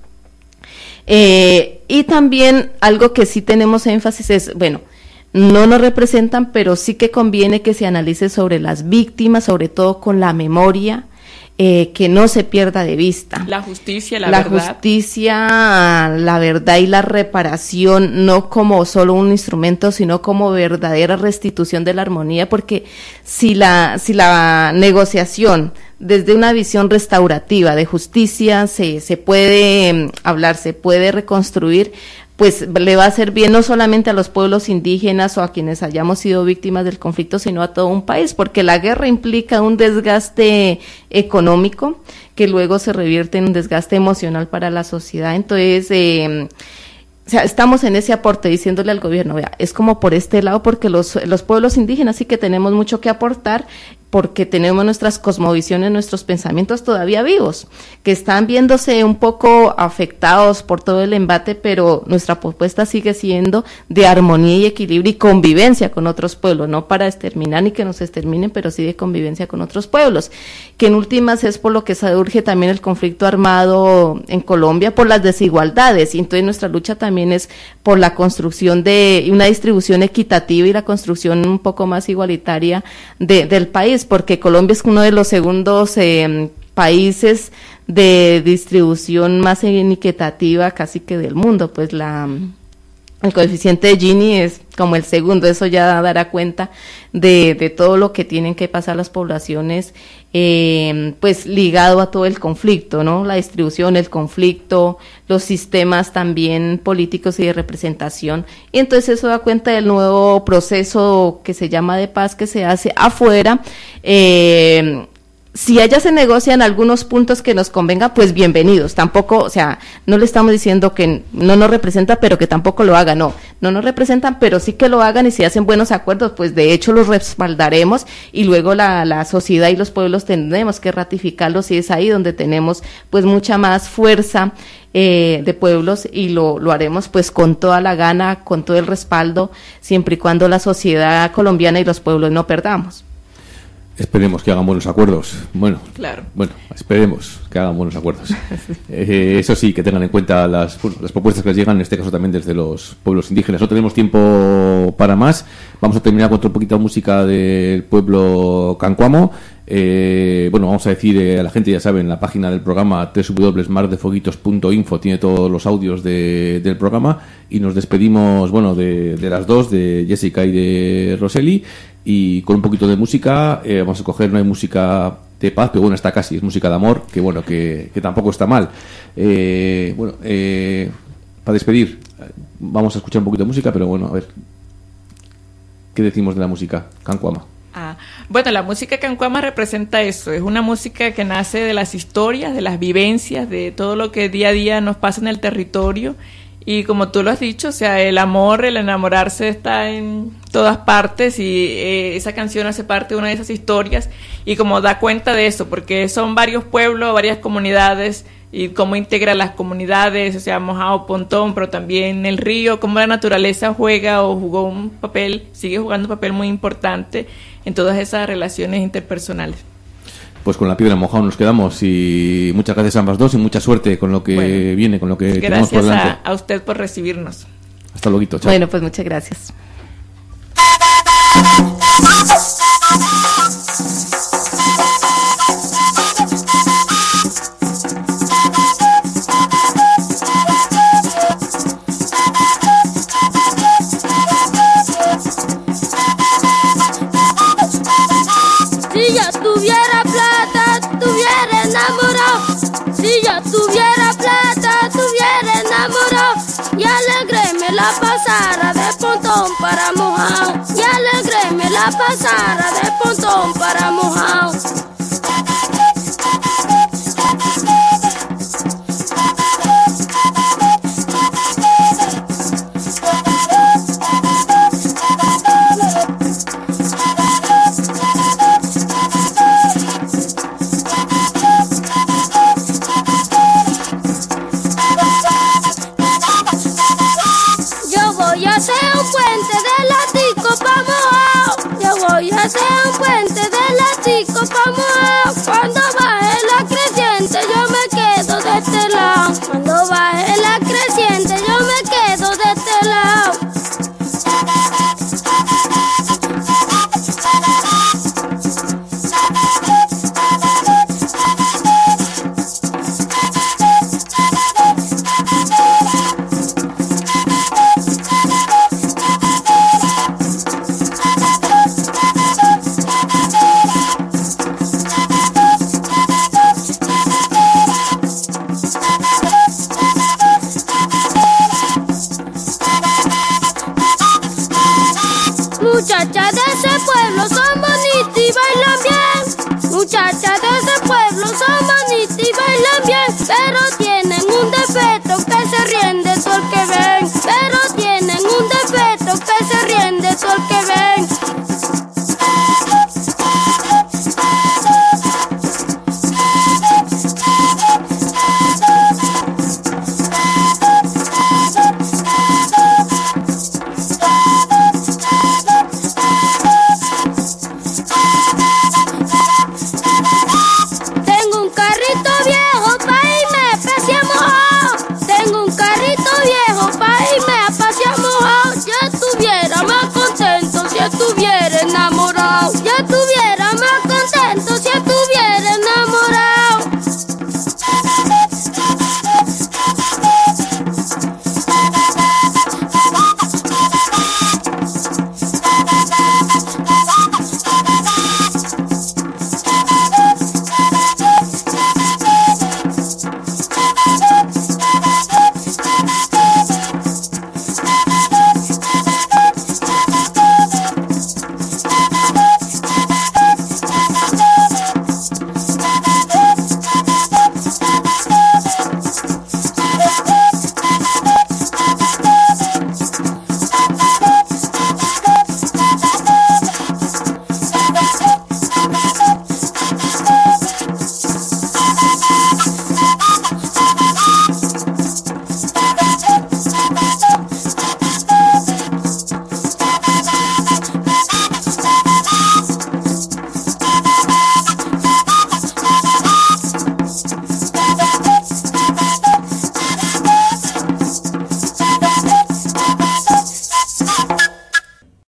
Eh, y también algo que sí tenemos énfasis es, bueno, no nos representan, pero sí que conviene que se analice sobre las víctimas, sobre todo con la memoria, eh, que no se pierda de vista. La justicia, la, la verdad. La justicia, la verdad y la reparación, no como solo un instrumento, sino como verdadera restitución de la armonía, porque si la, si la negociación desde una visión restaurativa de justicia se, se puede hablar, se puede reconstruir, pues le va a hacer bien no solamente a los pueblos indígenas o a quienes hayamos sido víctimas del conflicto, sino a todo un país, porque la guerra implica un desgaste económico que luego se revierte en un desgaste emocional para la sociedad. Entonces, eh, o sea, estamos en ese aporte diciéndole al gobierno, vea, es como por este lado, porque los, los pueblos indígenas sí que tenemos mucho que aportar, porque tenemos nuestras cosmovisiones, nuestros pensamientos todavía vivos, que están viéndose un poco afectados por todo el embate, pero nuestra propuesta sigue siendo de armonía y equilibrio y convivencia con otros pueblos, no para exterminar ni que nos exterminen, pero sí de convivencia con otros pueblos, que en últimas es por lo que surge también el conflicto armado en Colombia, por las desigualdades, y entonces nuestra lucha también es por la construcción de una distribución equitativa y la construcción un poco más igualitaria de, del país, porque Colombia es uno de los segundos eh, países de distribución más inequitativa casi que del mundo, pues la el coeficiente de Gini es como el segundo, eso ya dará cuenta de, de todo lo que tienen que pasar las poblaciones, eh, pues ligado a todo el conflicto, ¿no? La distribución, el conflicto, los sistemas también políticos y de representación, y entonces eso da cuenta del nuevo proceso que se llama de paz que se hace afuera. eh, Si allá se negocian algunos puntos que nos convenga, pues bienvenidos. Tampoco, o sea, no le estamos diciendo que no nos representa, pero que tampoco lo hagan. No, no nos representan, pero sí que lo hagan, y si hacen buenos acuerdos, pues de hecho los respaldaremos, y luego la, la sociedad y los pueblos tendremos que ratificarlos, y es ahí donde tenemos pues mucha más fuerza eh, de pueblos, y lo, lo haremos pues con toda la gana, con todo el respaldo, siempre y cuando la sociedad colombiana y los pueblos no perdamos. Esperemos que hagan buenos acuerdos. Bueno, claro. bueno, esperemos que hagan buenos acuerdos. Eh, eso sí, que tengan en cuenta las, bueno, las propuestas que les llegan, en este caso también desde los pueblos indígenas. No tenemos tiempo para más. Vamos a terminar con otra poquita música del pueblo cancuamo. Eh, bueno, vamos a decir eh, a la gente, ya saben, la página del programa doble u doble u doble u punto mar de foguitos punto info tiene todos los audios de, del programa, y nos despedimos, bueno, de, de las dos, de Jessica y de Roseli, y con un poquito de música. Eh, vamos a coger, no hay música de paz, pero bueno, está casi, es música de amor, que bueno, que, que tampoco está mal. Eh, bueno, eh, para despedir, vamos a escuchar un poquito de música, pero bueno, a ver, ¿qué decimos de la música? Cancuama. Ah, bueno, la música cancuama representa eso, es una música que nace de las historias, de las vivencias, de todo lo que día a día nos pasa en el territorio, y como tú lo has dicho, o sea, el amor, el enamorarse está en todas partes, y eh, esa canción hace parte de una de esas historias, y como da cuenta de eso, porque son varios pueblos, varias comunidades, y cómo integra las comunidades, o sea, Mojado, Pontón, pero también el río, cómo la naturaleza juega o jugó un papel, sigue jugando un papel muy importante en todas esas relaciones interpersonales. Pues con la piedra mojada nos quedamos, y muchas gracias a ambas dos y mucha suerte con lo que bueno, viene, con lo que tenemos por delante. Gracias a, a usted por recibirnos. Hasta luego, chao. Bueno, pues muchas gracias. Si yo tuviera plata, tuviera enamorado. Si yo tuviera plata, tuviera enamorado. Y alegre me la pasara de Pontón para Mojado. Y alegre me la pasara de Pontón para Mojado. Voy a hacer un puente de la Chico pa' Mojado. Cuando baje la creciente yo me quedo de este lado. Cuando baje la creciente yo me quedo de este lado. Muchachas de ese pueblo son bonitas y bailan bien. Muchachas de ese pueblo son bonitas y bailan bien. Pero tienen un defecto que se ríen de todo el que ven. Pero tienen un defecto que se ríen de todo el que ven.